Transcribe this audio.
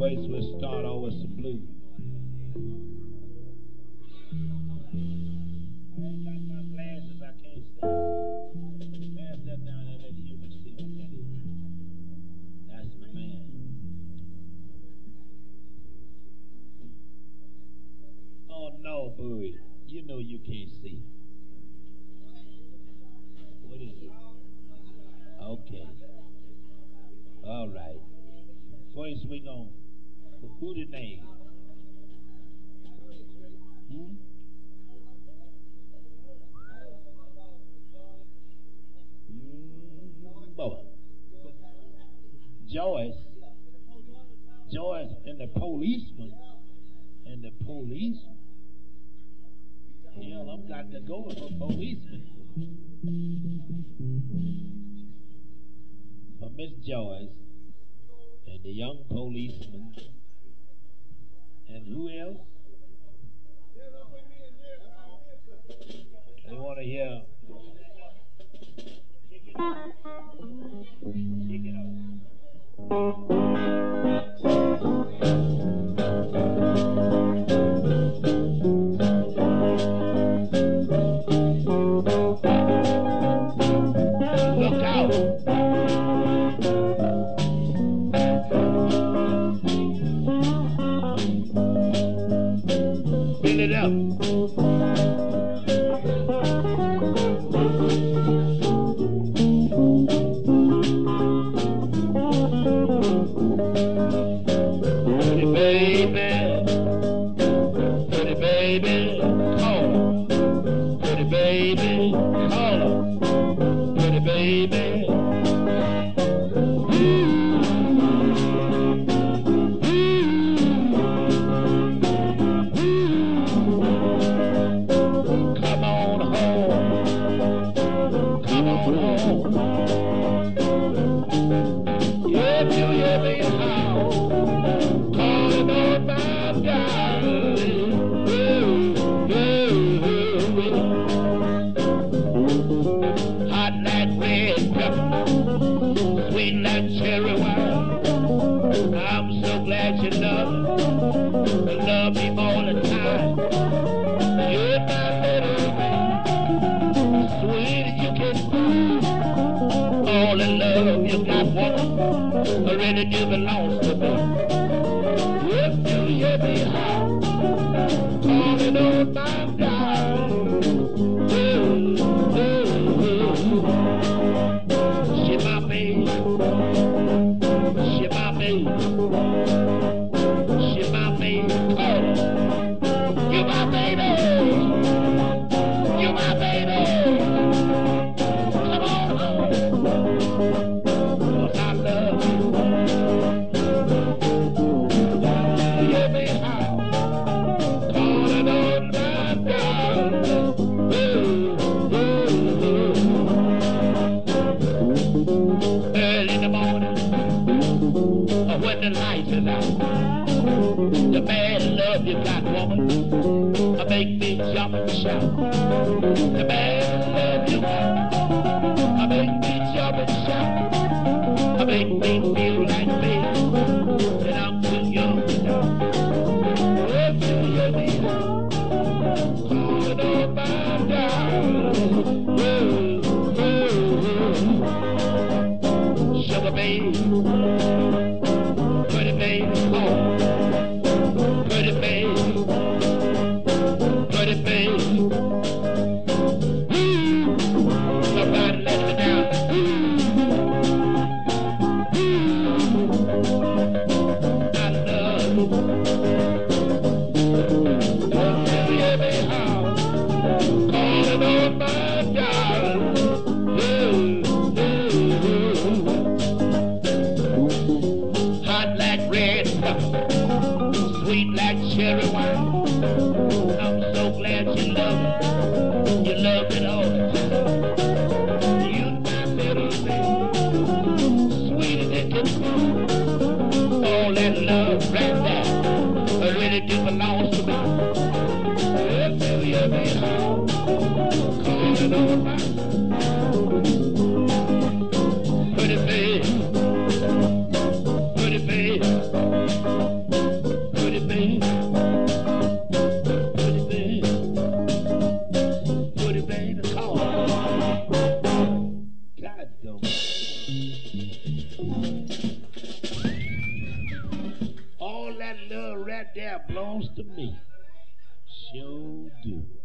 First we'll start off with some blues. I ain't got my glasses, I can't see. Pass that down there, let you see what that is. That's my man. Oh no, boy. You know you can't see. What is it? Okay. All right. First we gon' who the name? Boy. Joyce and the policeman. And the policeman. Hell, I'm got to go with a policeman. For Miss Joyce and the young policeman. And who else? They want to hear. Kick it off. that love right there belongs to me. Sure do.